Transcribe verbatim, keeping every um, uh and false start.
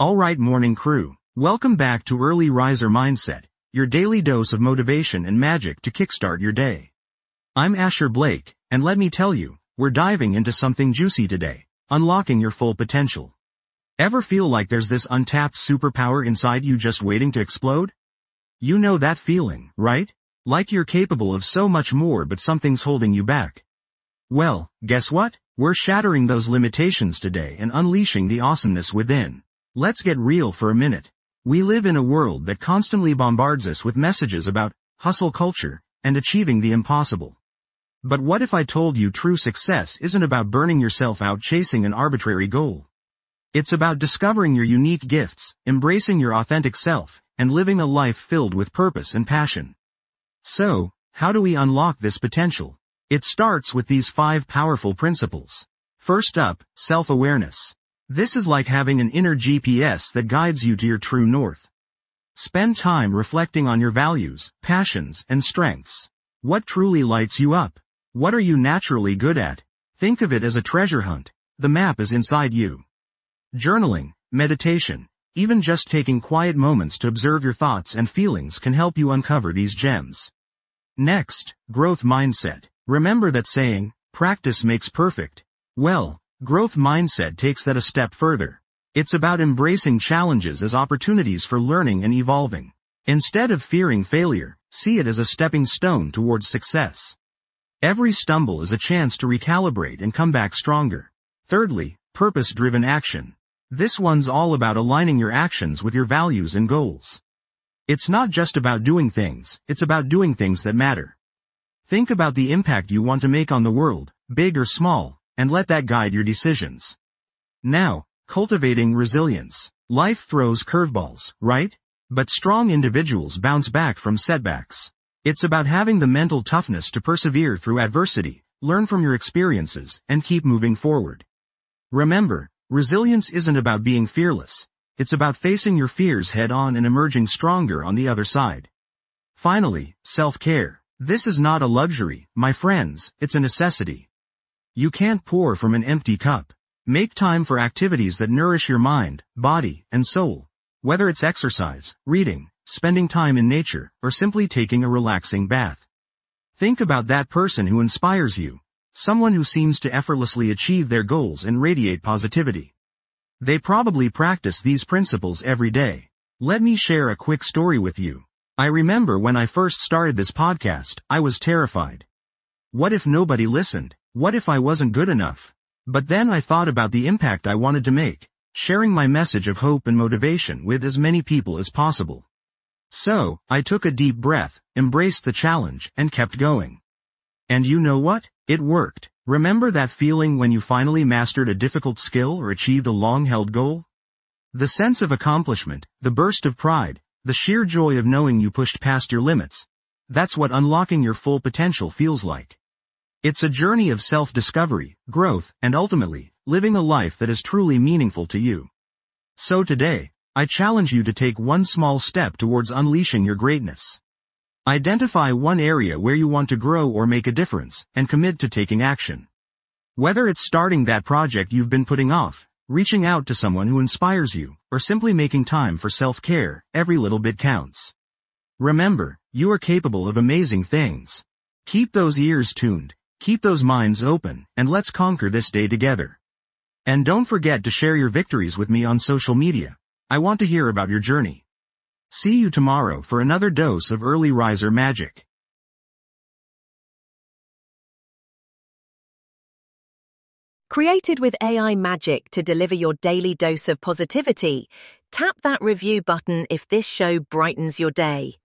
Alright, morning crew. Welcome back to Early Riser Mindset, your daily dose of motivation and magic to kickstart your day. I'm Asher Blake, and let me tell you, we're diving into something juicy today, unlocking your full potential. Ever feel like there's this untapped superpower inside you just waiting to explode? You know that feeling, right? Like you're capable of so much more but something's holding you back. Well, guess what? We're shattering those limitations today and unleashing the awesomeness within. Let's get real for a minute. We live in a world that constantly bombards us with messages about hustle culture and achieving the impossible. But what if I told you true success isn't about burning yourself out chasing an arbitrary goal? It's about discovering your unique gifts, embracing your authentic self, and living a life filled with purpose and passion. So, how do we unlock this potential? It starts with these five powerful principles. First up, self-awareness. This is like having an inner G P S that guides you to your true north. Spend time reflecting on your values, passions, and strengths. What truly lights you up? What are you naturally good at? Think of it as a treasure hunt. The map is inside you. Journaling, meditation, even just taking quiet moments to observe your thoughts and feelings can help you uncover these gems. Next, growth mindset. Remember that saying, practice makes perfect. Well, growth mindset takes that a step further. It's about embracing challenges as opportunities for learning and evolving. Instead of fearing failure, see it as a stepping stone towards success. Every stumble is a chance to recalibrate and come back stronger. Thirdly, purpose-driven action. This one's all about aligning your actions with your values and goals. It's not just about doing things, it's about doing things that matter. Think about the impact you want to make on the world, big or small, and let that guide your decisions. Now, cultivating resilience. Life throws curveballs, right? But strong individuals bounce back from setbacks. It's about having the mental toughness to persevere through adversity, learn from your experiences, and keep moving forward. Remember, resilience isn't about being fearless. It's about facing your fears head-on and emerging stronger on the other side. Finally, self-care. This is not a luxury, my friends, it's a necessity. You can't pour from an empty cup. Make time for activities that nourish your mind, body, and soul. Whether it's exercise, reading, spending time in nature, or simply taking a relaxing bath. Think about that person who inspires you. Someone who seems to effortlessly achieve their goals and radiate positivity. They probably practice these principles every day. Let me share a quick story with you. I remember when I first started this podcast, I was terrified. What if nobody listened? What if I wasn't good enough? But then I thought about the impact I wanted to make, sharing my message of hope and motivation with as many people as possible. So, I took a deep breath, embraced the challenge, and kept going. And you know what? It worked. Remember that feeling when you finally mastered a difficult skill or achieved a long-held goal? The sense of accomplishment, the burst of pride, the sheer joy of knowing you pushed past your limits. That's what unlocking your full potential feels like. It's a journey of self-discovery, growth, and ultimately, living a life that is truly meaningful to you. So today, I challenge you to take one small step towards unleashing your greatness. Identify one area where you want to grow or make a difference, and commit to taking action. Whether it's starting that project you've been putting off, reaching out to someone who inspires you, or simply making time for self-care, every little bit counts. Remember, you are capable of amazing things. Keep those ears tuned, keep those minds open, and let's conquer this day together. And don't forget to share your victories with me on social media. I want to hear about your journey. See you tomorrow for another dose of Early Riser magic. Created with A I magic to deliver your daily dose of positivity, tap that review button if this show brightens your day.